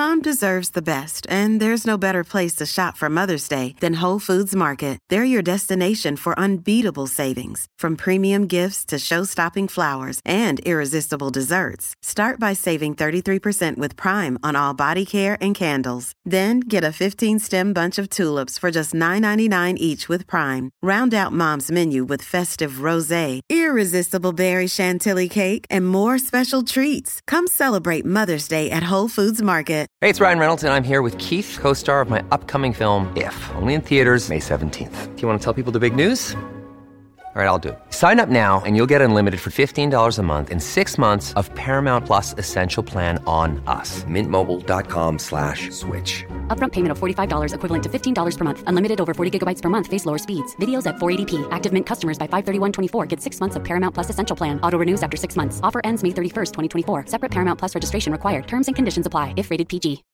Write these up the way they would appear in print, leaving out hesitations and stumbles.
Mom deserves the best, and there's no better place to shop for Mother's Day than Whole Foods Market. They're your destination for unbeatable savings, from premium gifts to show-stopping flowers and irresistible desserts. Start by saving 33% with Prime on all body care and candles. Then get a 15-stem bunch of tulips for just $9.99 each with Prime. Round out Mom's menu with festive rosé, irresistible berry chantilly cake, and more special treats. Come celebrate Mother's Day at Whole Foods Market. Hey, it's Ryan Reynolds, and I'm here with Keith, co-star of my upcoming film, If, only in theaters May 17th. Do you want to tell people the big news? All right, I'll do it. Sign up now and you'll get unlimited for $15 a month and 6 months of Paramount Plus Essential Plan on us. MintMobile.com/switch. Upfront payment of $45 equivalent to $15 per month. Unlimited over 40 gigabytes per month. Face lower speeds. Videos at 480p. Active Mint customers by 531.24 get 6 months of Paramount Plus Essential Plan. Auto renews after 6 months. Offer ends May 31st, 2024. Separate Paramount Plus registration required. Terms and conditions apply if rated PG.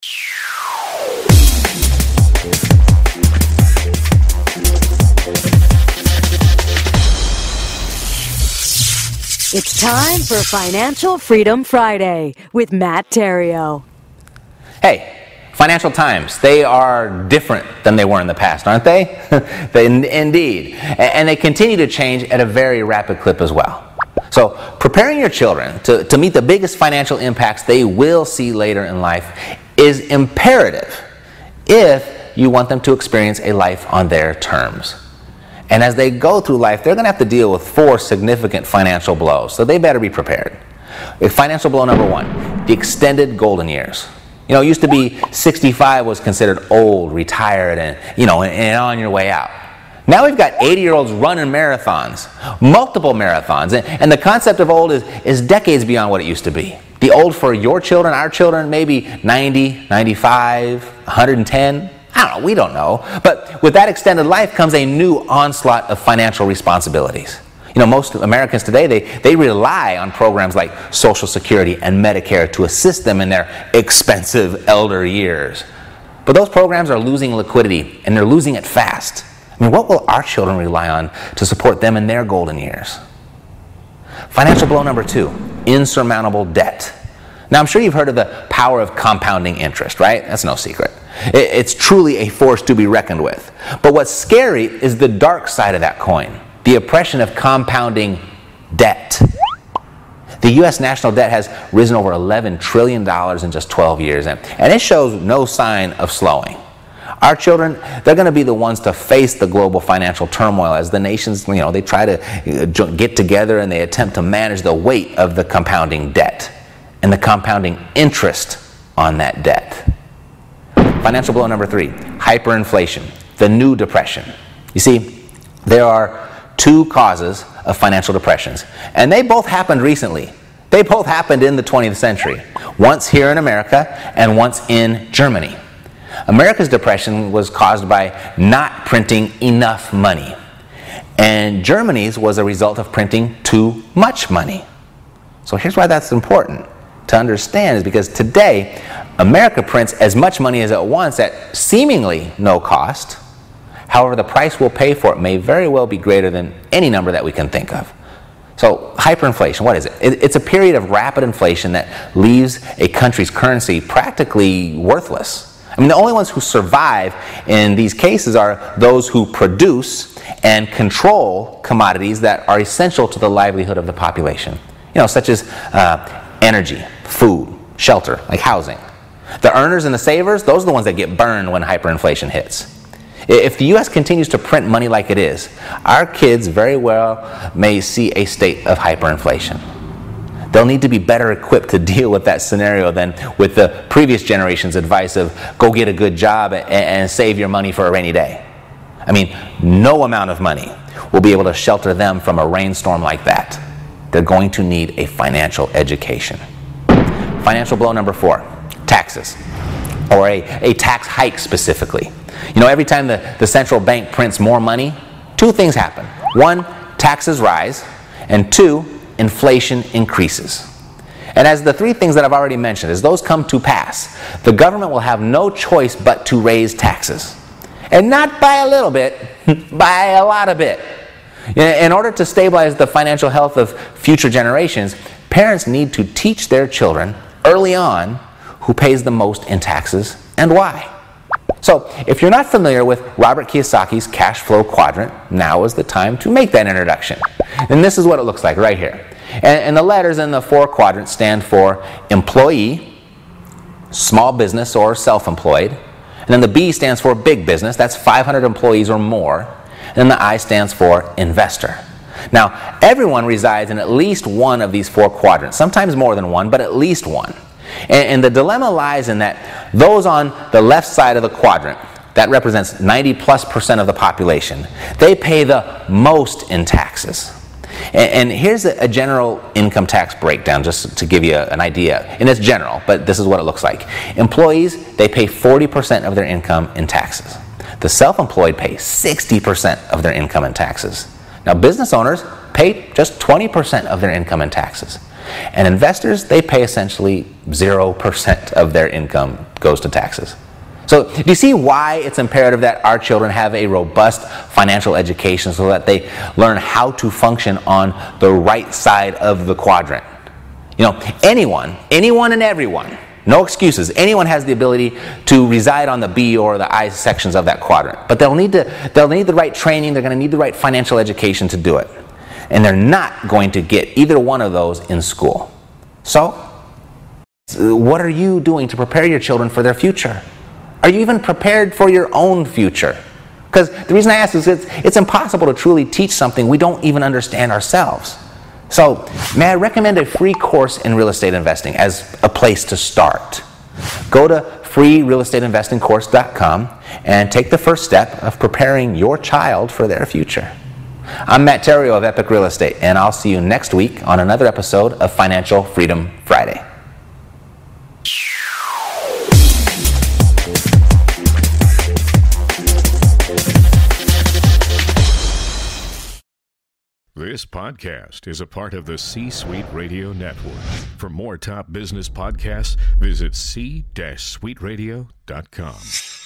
It's time for Financial Freedom Friday with Matt Theriault. Hey, financial times, they are different than they were in the past, aren't they? Indeed. And they continue to change at a very rapid clip as well. So preparing your children to meet the biggest financial impacts they will see later in life is imperative if you want them to experience a life on their terms. And as they go through life, they're going to have to deal with 4 significant financial blows, so they better be prepared. Financial blow number 1, the extended golden years. You know, it used to be 65 was considered old, retired, and on your way out. Now we've got 80-year-olds running marathons, multiple marathons, and the concept of old is decades beyond what it used to be. The old for your children, our children, maybe 90, 95, 110. I don't know, we don't know. But with that extended life comes a new onslaught of financial responsibilities. You know, most Americans today, they rely on programs like Social Security and Medicare to assist them in their expensive elder years. But those programs are losing liquidity, and they're losing it fast. I mean, what will our children rely on to support them in their golden years? Financial blow number 2, insurmountable debt. Now, I'm sure you've heard of the power of compounding interest, right? That's no secret. It's truly a force to be reckoned with. But what's scary is the dark side of that coin, the oppression of compounding debt. The U.S. national debt has risen over $11 trillion in just 12 years, and it shows no sign of slowing. Our children, they're going to be the ones to face the global financial turmoil as the nations, they try to get together and they attempt to manage the weight of the compounding debt and the compounding interest on that debt. Financial blow number 3, hyperinflation, the new depression. You see, there are 2 causes of financial depressions, and they both happened recently. They both happened in the 20th century, once here in America and once in Germany. America's depression was caused by not printing enough money, and Germany's was a result of printing too much money. So here's why that's important to understand, is because today America prints as much money as it wants at seemingly no cost. However, the price we'll pay for it may very well be greater than any number that we can think of. So hyperinflation, what is it? It's a period of rapid inflation that leaves a country's currency practically worthless. I mean, the only ones who survive in these cases are those who produce and control commodities that are essential to the livelihood of the population. Such as energy, food, shelter, like housing. The earners and the savers, those are the ones that get burned when hyperinflation hits. If the U.S. continues to print money like it is, our kids very well may see a state of hyperinflation. They'll need to be better equipped to deal with that scenario than with the previous generation's advice of go get a good job and save your money for a rainy day. I mean, no amount of money will be able to shelter them from a rainstorm like that. They're going to need a financial education. Financial blow number 4, taxes, or a tax hike specifically. Every time the central bank prints more money, 2 things happen. 1, taxes rise, and 2, inflation increases. And as the 3 things that I've already mentioned, as those come to pass, the government will have no choice but to raise taxes. And not by a little bit, by a lot of it. In order to stabilize the financial health of future generations, parents need to teach their children early on who pays the most in taxes and why. So, if you're not familiar with Robert Kiyosaki's cash flow quadrant, now is the time to make that introduction. And this is what it looks like right here. And the letters in the 4 quadrants stand for employee, small business or self-employed. And then the B stands for big business, that's 500 employees or more. And then the I stands for investor. Now, everyone resides in at least one of these 4 quadrants, sometimes more than one, but at least one. And the dilemma lies in that those on the left side of the quadrant, that represents 90+% of the population, they pay the most in taxes. And here's a general income tax breakdown, just to give you an idea. And it's general, but this is what it looks like. Employees, they pay 40% of their income in taxes. The self-employed pay 60% of their income in taxes. Now, business owners pay just 20% of their income in taxes. And investors, they pay essentially 0% of their income goes to taxes. So do you see why it's imperative that our children have a robust financial education so that they learn how to function on the right side of the quadrant? You know, anyone and everyone, no excuses, anyone has the ability to reside on the B or the I sections of that quadrant. But they'll need the right training, they're going to need the right financial education to do it. And they're not going to get either one of those in school. So, what are you doing to prepare your children for their future? Are you even prepared for your own future? Because the reason I ask is it's impossible to truly teach something we don't even understand ourselves. So, may I recommend a free course in real estate investing as a place to start? Go to freerealestateinvestingcourse.com and take the first step of preparing your child for their future. I'm Matt Terrio of Epic Real Estate, and I'll see you next week on another episode of Financial Freedom Friday. This podcast is a part of the C-Suite Radio Network. For more top business podcasts, visit c-suiteradio.com.